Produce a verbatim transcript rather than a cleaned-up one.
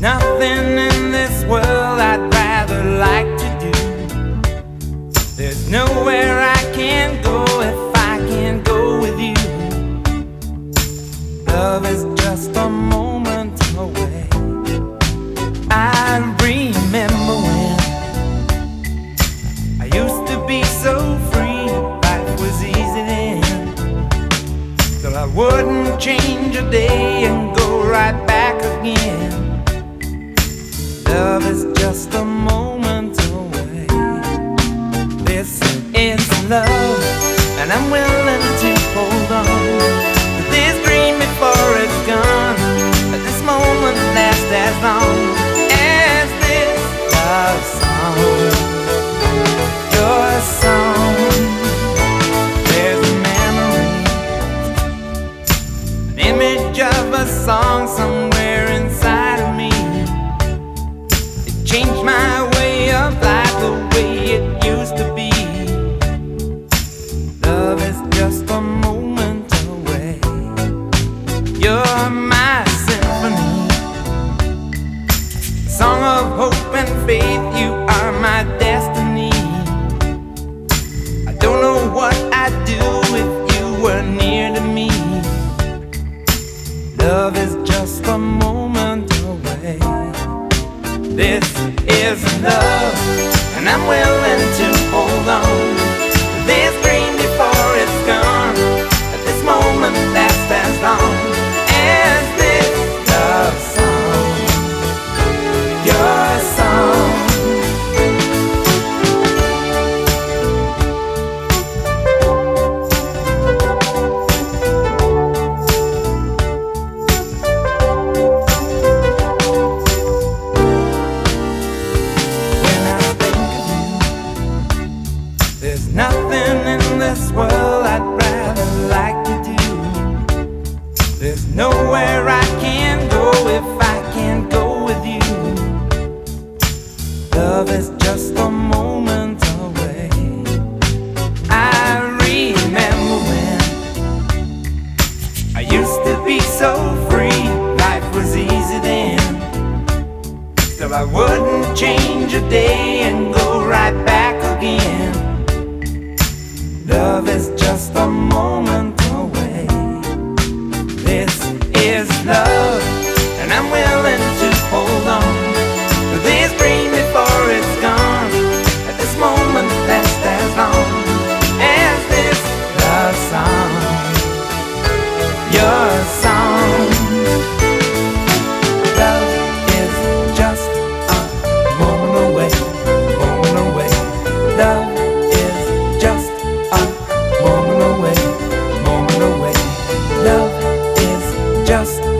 nothing in this world I'd rather like to do. There's nowhere I can go if I can't go with you. Love is just a moment away. I remember when I used to be so free, life was easy then. Till I wouldn't change a day and go right back again. Love is just a moment away. This is love, and I'm willing to hold on to this dream before it's gone. Let this moment last as long as this love song, your song. There's a memory, an image of a song somewhere inside of me. Changed my way of life the way it used to be. Love is just a moment away. You're my symphony, song of hope and faith. You are my destiny. I don't know what I'd do if you were near to me. Love is just a moment away. This is love, and I'm willing to hold on to this dream before it's gone. Let this moment last as long as this love song, your song. There's nothing in this world I'd rather like to do. There's nowhere I can go if I can't go with you. Love is just a moment away. I remember when I used to be so free, life was easy then. Still I wouldn't change a day and go right back again. Love is just a moment away. This is love, and I'm willing to hold on to this dream before it's gone. At this moment last as long as this love song, your song. Love is just a moment away, moment away. Love is just a moment away, moment away. Love is just